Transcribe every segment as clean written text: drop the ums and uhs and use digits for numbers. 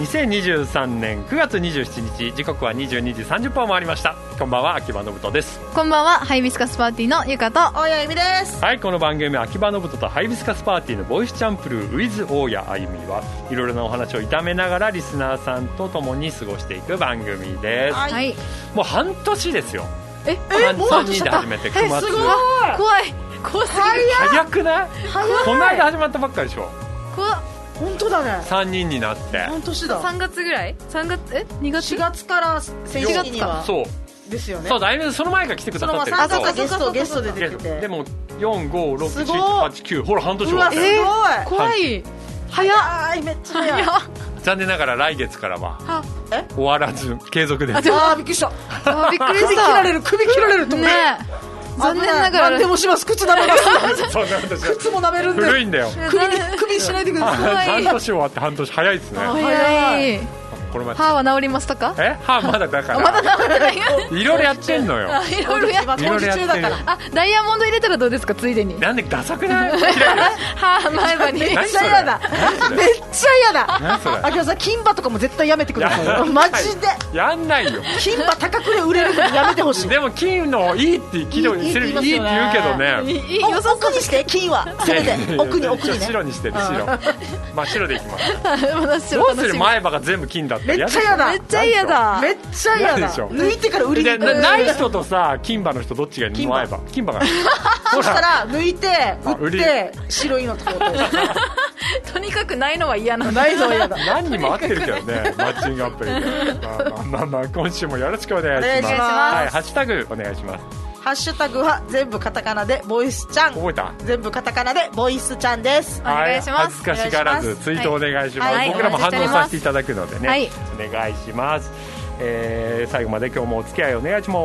2023年9月27日、時刻は22時30分を回りました。こんばんは、秋葉信人です。 こんばんは、ハイビスカスパーティーのゆかと大谷由美です。 はい、この番組は秋葉信人とハイビスカスパーティーのボイスチャンプルー with 大谷あゆみはいろいろなお話を炒めながらリスナーさんと共に過ごしていく番組です。 はい、 もう半年ですよ。 もう 3人で始めて9月。 すごい怖すぎる。 早くない？この間始まったばっかりでしょ。 本当だね。 3人になって半年だ。 3月ぐらい？2月 4月から正式にはそうですよね。 そうだいぶその前が来てくださってる。 そのゲストで出てて。 でも4、5、6、7、8、9ほら半年終わった。 すごい。 怖い。早い。 めっちゃ早い。 残念ながら来月からは終わらず継続です。 びっくりした。 びっくりした。 首切られると思って。 残念ながら何でもします。靴舐めます。 そんな私靴も舐めるんで。 古いんだよ。 首しないでください。 半年終わって半年早いですね。 早い。歯は治りましたか？ 歯まだだからまだ治ってない。 いろいろやってんのよ。 いろいろやってんの。 ダイヤモンド入れたらどうですか？ついでに。 なんでダサくない？ 歯前歯に。 めっちゃ嫌だ。めっちゃ嫌だ。秋葉さん、金歯とかも絶対やめてください。マジでやんないよ。 金歯高くで売れるのやめてほしい。 でも金のいいっていいって言うけどね。 奥にして金はせめて奥にね。 白にしてる。真っ白でいきます。どうする？前歯が全部金だって。 めっちゃ嫌だ。 めっちゃ嫌だ。 めっちゃ嫌だ。抜いてから売りに行く。 ない人とさ、金歯の人どっちがいいの？前歯。金歯が。 そしたら抜いて売って白いのとことにかくないのは嫌なんだ。 ないのは嫌だ。 何にも合ってるけどね。マッチングアプリで。まあ今週もよろしくお願いします。はい、ハッシュタグお願いします。 ハッシュタグは全部カタカナでボイスちゃん。 覚えた？ 全部カタカナでボイスちゃんです。 お願いします。 恥ずかしがらずツイートお願いします。僕らも反応させていただくのでね。お願いします。最後まで今日もお付き合いお願いします。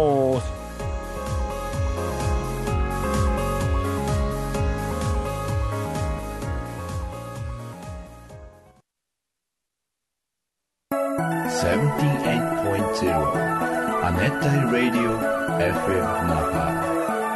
78.2 亜熱帯ラディオ FM 那覇。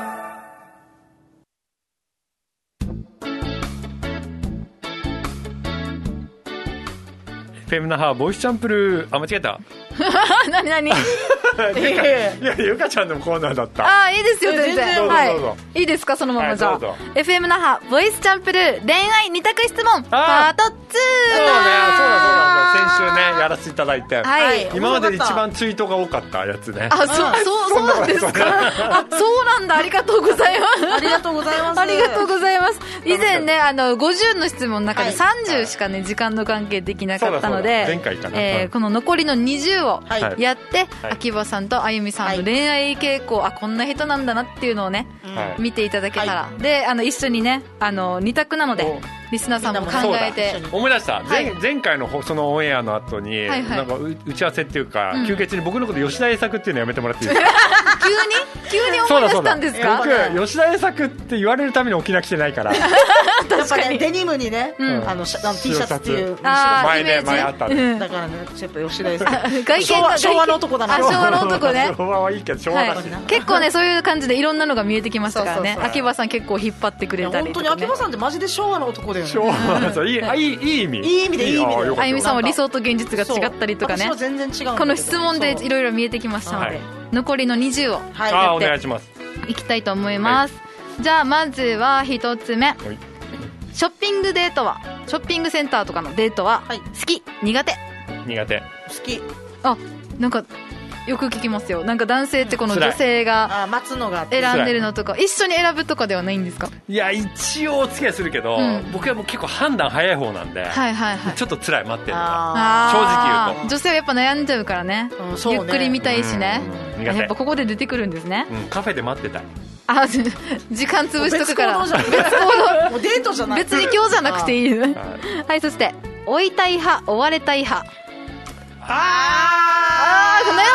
フェムナハボイスチャンプルー。間違えた。 何いやゆかちゃんのコーナーだった。 いいですよ全然。 どうぞ。 いいですかそのままじゃあ。FM 那覇ボイスチャンプルー恋愛二択質問パート2。 そうだ先週ねやらせていただいて。今までで一番ツイートが多かったやつね。 そうなんですか。そうなんだ。ありがとうございます。 ありがとうございます。 ありがとうございます。以前ね50の質問の中で30しかね時間の関係できなかったので、 前回かな。 この残りの20をやって秋葉さんとあゆみさんの恋愛傾向、こんな人なんだなっていうのをね見ていただけたら、で一緒にね2択なのでリスナーさんも考えて。 思い出した。前回のそのオンエアの後になんか打ち合わせっていうか休憩中に僕のこと吉田栄作っていうのやめてもらっていいですか？ 急に思い出したんですか？ 僕吉田栄作って言われるために沖縄来てないから。 確かにデニムにねT シャツっていう前あったんだからねちょっと吉田栄作昭和の男だな。 昭和の男ね。 昭和はいいけど昭和だし結構ねそういう感じでいろんなのが見えてきましたからね。秋葉さん結構引っ張ってくれたりとかね。 本当に秋葉さんってマジで昭和の男だよね。 昭和いい意味。 いい意味であゆみさんは理想と現実が違ったりとかね。 私は全然違う。 この質問でいろいろ見えてきましたので残りの20をお願いします。 いきたいと思います。じゃあまずは一つ目。ショッピングデートはショッピングセンターとかのデートは好き苦手？ 苦手。 好き。 なんかよく聞きますよ。なんか男性ってこの女性が選んでるのとか一緒に選ぶとかではないんですか？ いや一応お付き合いするけど、僕はもう結構判断早い方なんで、ちょっと辛い待ってるのが正直言うと。 女性はやっぱ悩んじゃうからね。ゆっくり見たいしね。やっぱここで出てくるんですね。 カフェで待ってたい。 時間潰しとくから別行動。 もうデートじゃない。 別に今日じゃなくていい。はい、そして追いたい派追われたい派。悩むんだこ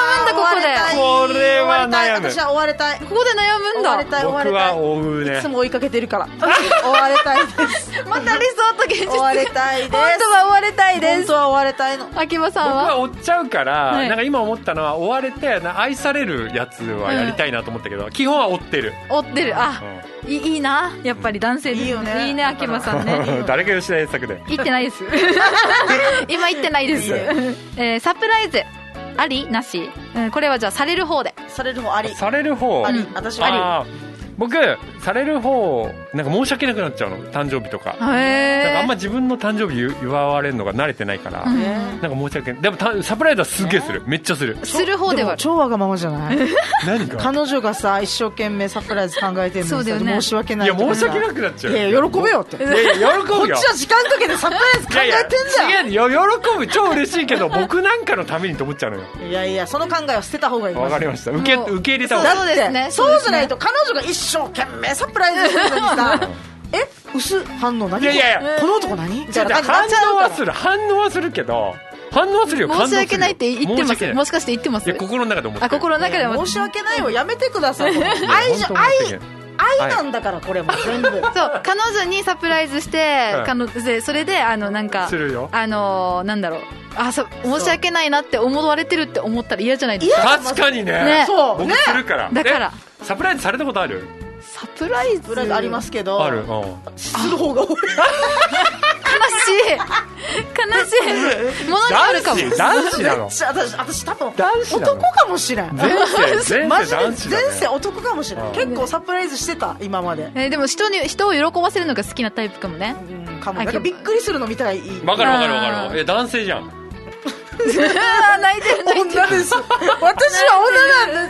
これは悩む。 私は追われたい。 ここで悩むんだ。 僕は追うね。 いつも追いかけてるから追われたいですまた理想と現実。 追われたいです。 本当は追われたいです。 本当は追われたいの。 秋葉さんは僕は追っちゃうから、なんか今思ったのは追われて愛されるやつはやりたいなと思ったけど、基本は追ってる。いいな、やっぱり男性です。いいよね。いいね、秋葉さんね。 誰が吉田栄作で言ってないです今言ってないですサプライズありなし、これはじゃあされる方で。 される方あり。 される方あり。私はあり。 僕される方なんか申し訳なくなっちゃうの、誕生日とか。なんかあんま自分の誕生日祝われるのが慣れてないから、なんか申し訳ない。でもサプライズはすげえする、めっちゃする。 する方では超わがままじゃない何か彼女がさ一生懸命サプライズ考えてるのにさ、申し訳ない。 いや申し訳なくなっちゃう。 いや喜べよって。 いや喜ぶよ。 こっちは時間かけてサプライズ考えてんじゃん。 いや喜ぶ、超嬉しいけど僕なんかのためにと思っちゃうのよ。 いやいや、その考えは捨てた方がいい。 わかりました。受け入れた方がいい。 そうですね。 そうじゃないと彼女が一生懸命サプライズしてるのにさ薄反応何？ いやいやこの男何？ じゃあ反応はするけど、反応はするよ。 申し訳ないって言ってます。もしかして言ってます？ いや心の中で思ってる。 心の中で申し訳ないをやめてください。愛なんだからこれも全部。そう、 彼女にサプライズして、それでなんかするよ。 なんだろう、申し訳ないなって思われてるって思ったら嫌じゃないですか。 確かにね。僕するから。 だからサプライズされたことある？ サプライズありますけど、 ある。 する方が多い。 悲しいものにあるかも。 男子なの？ 私多分男かもしれん。 前世男子だね。 前世男かもしれん。結構サプライズしてた今まで。 でも人を喜ばせるのが好きなタイプかもね。 なんかびっくりするの見たらいい。 わかる。男性じゃん。 泣いてる。 女です。私は女なんです。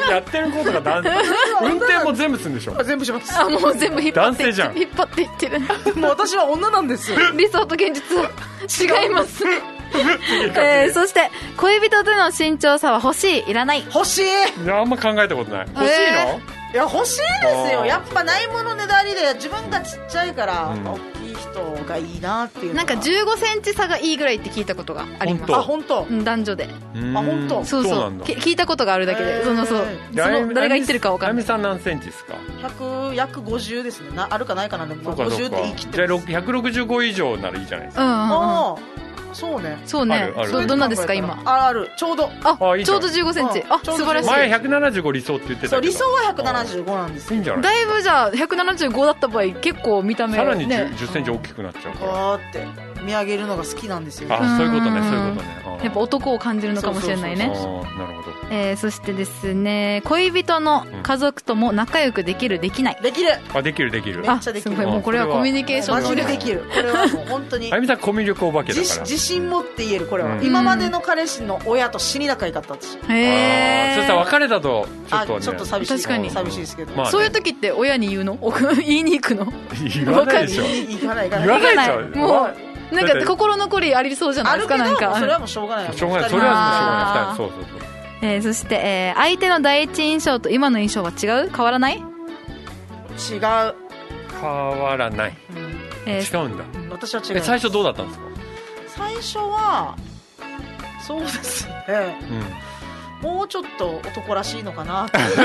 やってることが男性。運転も全部するんでしょ？ 全部します。 もう全部引っ張って。 男性じゃん。 引っ張っていってる。 もう私は女なんですよ。 理想と現実は違います。そして恋人との身長差は欲しい、いらない？ 欲しい。 あんま考えたことない。欲しいの？ いや欲しいですよ。やっぱないものねだりで自分がちっちゃいから大きい人がいいなっていう。 なんか15センチ差がいいぐらいって聞いたことがあります。 本当？ 男女で。 本当？ そう聞いたことがあるだけで。誰が言ってるか分かんない。 あゆみさん何センチですか？ 約50ですね。あるかないかな。でも50って言い切ってじゃあ165以上ならいいじゃないですか。そうね。 どんなですか今？ ある。ちょうど。 ちょうど15センチ。素晴らしい。 前175理想って言ってたけど。 理想は175なんです。 いいんじゃない？ だいぶじゃあ175だった場合結構見た目さらに10センチ大きくなっちゃうから。 って見上げるのが好きなんですよ。 そういうことね。 やっぱ男を感じるのかもしれないね。 なるほど。 そしてですね、恋人の家族とも仲良くできるできない？ できる。 できる。 めっちゃできる。 もうこれはコミュニケーションマジでできる。これはもう本当に。 あゆみさんコミュ力お化けだから。 自信持って言える。これは今までの彼氏の親と死に仲良かった私。そしたら別れたとちょっと寂しい。 確かに寂しいですけど。 そういう時って親に言うの？言いに行くの？ 言わないでしょ。 言わないでしょ。もうなんか心残りありそうじゃないですか。なんかそれはもうしょうがない。 それはもうしょうがない。そう。 そして相手の第一印象と今の印象は違う？変わらない？ 違う。 変わらない。違うんだ。 私は違う。 最初どうだったんですか？ 最初はそうですね。もうちょっと男らしいのかなって。そっ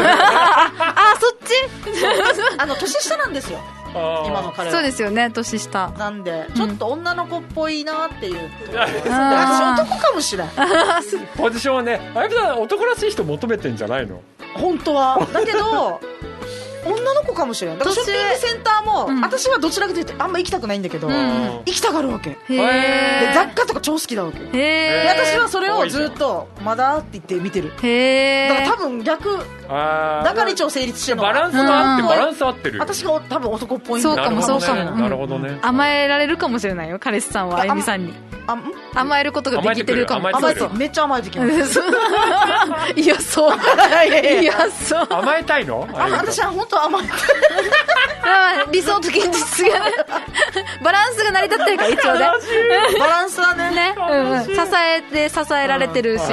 ち？ 年下なんですよ。今の彼は。 そうですよね、年下なんでちょっと女の子っぽいなっていう。私男かもしれん。 ポジションはね、あゆみさん男らしい人求めてんじゃないの？ 本当は。だけど女の子かもしれん。だからショッピングセンターも、私はどちらかというとあんま行きたくないんだけど、行きたがるわけ。で雑貨とか超好きだわけ。で私はそれをずっとまだって言って見てる。だから多分逆だから一応成立してるの。 バランス合ってる。 私が多分男っぽいんだ。そうかも。 なるほどね。 甘えられるかもしれないよ、彼氏さんはあゆみさんに。甘えることができてるかも。 めっちゃ甘えてきます。 嫌そう。 甘えたいの？ 私は本当甘えたい。 理想と現実がバランスが成り立ってるから一応ね。 バランスはね。 支えられてるし。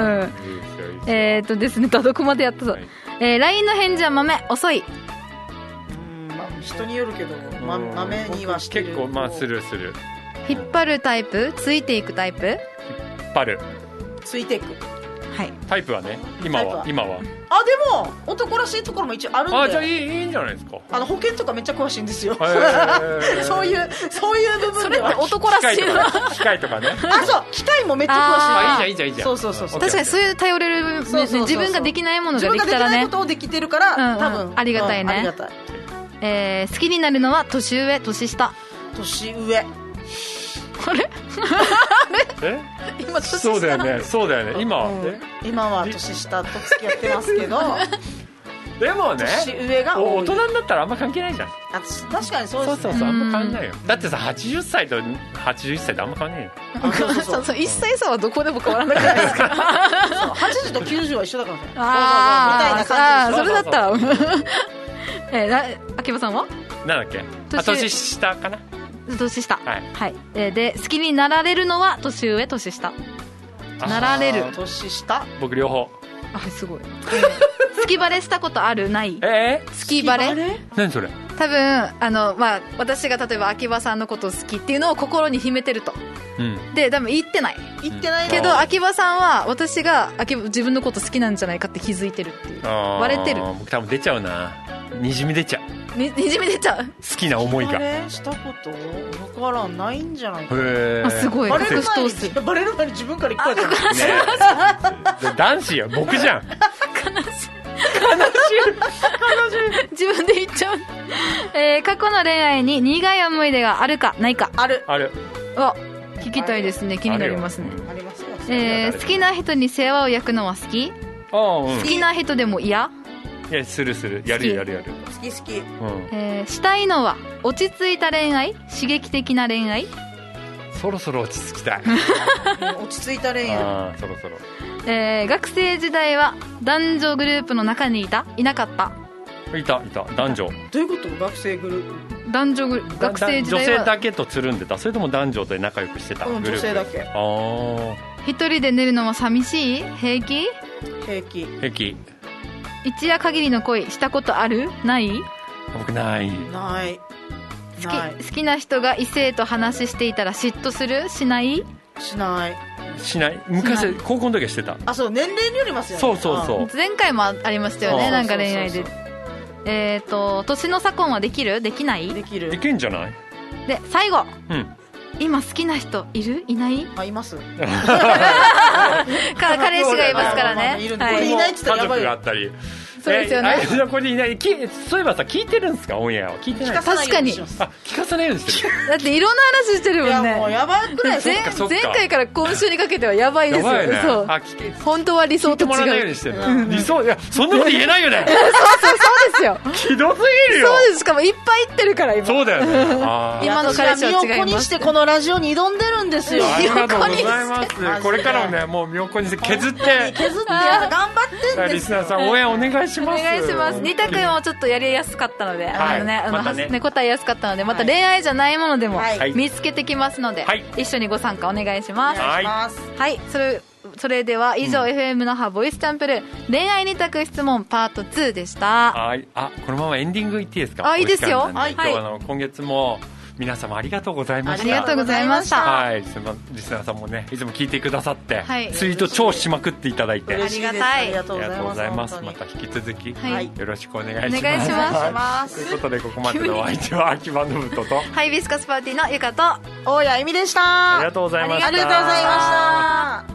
ですね、どこまでやったぞ。LINE の返事は豆遅い。 人によるけど豆にはしてる。 結構する。 引っ張るタイプ？ついていくタイプ？ 引っ張る。 ついていく。 はい、 タイプはね、今はでも男らしいところも一応あるんで。 じゃあいいんじゃないですか。 保険とかめっちゃ詳しいんですよ。そういう部分では。 それって男らしいな。 機械とかね。 そう機械もめっちゃ詳しい。 いいじゃん。 そう確かにそういう頼れる部分、自分ができないものができたらね、 自分ができないことをできてるから、多分ありがたいね。 ありがたい。 好きになるのは年上年下。 年上。 あれ今年下。 そうだよね今は年下と付き合ってますけど。 でもね、 年上が大人になったらあんま関係ないじゃん。 確かにそうですね。 そうあんま変わんないよ。だってさ、80歳と81歳ってあんま変わんないよ。 そう1歳差はどこでも変わらなくないですか。 80と90は一緒だからね。みたいな感じ。それだったら秋葉さんはなんだっけ。年下かな。 年下。はい。で好きになられるのは年上年下。なられる。 年下。 僕両方。 すごい。好きバレしたことあるない好きバレ何それ。 多分私が例えば秋葉さんのこと好きっていうのを心に秘めてると、で多分言ってないけど、秋葉さんは私が自分のこと好きなんじゃないかって気づいてるっていう、割れてる。 僕多分出ちゃうな。にじみ出ちゃう。 にじみ出ちゃう。 好きな思いがしたこと分からんないんじゃないか。 すごい。 バレる前に自分から言ったじゃん。男子よ、僕じゃん。 悲しい自分で言っちゃう。過去の恋愛に苦い思い出があるかないか。 ある。 聞きたいですね。気になりますね。 ありますよ。 好きな人に世話を焼くのは好き？好きな人でも嫌？ いや、するやる。 好き。 したいのは落ち着いた恋愛、刺激的な恋愛。 そろそろ落ち着きたい。 落ち着いた恋愛。 そろそろ。 学生時代は男女グループの中にいなかった？ いた男女。 どういうこと？学生グループ。 学生時代は女性だけとつるんでた？それとも男女で仲良くしてた？ 女性だけ。 一人で寝るのは寂しい？平気。一夜限りの恋したことある？ない？ 僕ない。 好きな人が異性と話していたら嫉妬する？しない。 昔高校の時はしてた。 そう、年齢によりますよね。 そう。 前回もありましたよね。なんか恋愛で年の差婚はできる？できない？ できる。 いけんじゃない？ で最後、今好きな人いる？いない？ います。 彼氏がいますからね。 いないって言ったらやばい。 家族があったり。 そうですよね。 これいない。そういえばさ、聞いてるんですか？オンエアは聞いてない。 確かに。 聞かさないようにしてる。 だっていろんな話してるもんね。 いやもうやばくない？ 前回から今週にかけてはやばいですよ。そう。本当は理想と違う。 聞いてもらわないようにしてる。理想、いや、そんなこと言えないよね。 そうですよ。 ひどすぎるよ。 そうです。しかもいっぱい言ってるから今。 そうだよね。 今の彼氏は違います。 身を粉にしてこのラジオに挑んでるんですよ。 ありがとうございます。これからもね、もう身を粉にして削って頑張ってんですよ。 リスナーさん応援お願いします。 お願いします。二択もちょっとやりやすかったので、答えやすかったので、また恋愛じゃないものでも見つけてきますので、一緒にご参加お願いします。はい。それでは以上、FM 那覇ボイスチャンプル恋愛二択質問パート2でした。 このままエンディングいっていいですか？ いいですよ。 今月も皆様ありがとうございました。 ありがとうございました。 リスナーさんもね、いつも聞いてくださって、ツイート超しまくっていただいて、 ありがたい。 ありがとうございます。 また引き続き、よろしくお願いします。 お願いします。 ということで、ここまでのお相手は秋葉信人とハイビスカスパーティーのゆかと大谷恵美でした。 ありがとうございました。 ありがとうございました。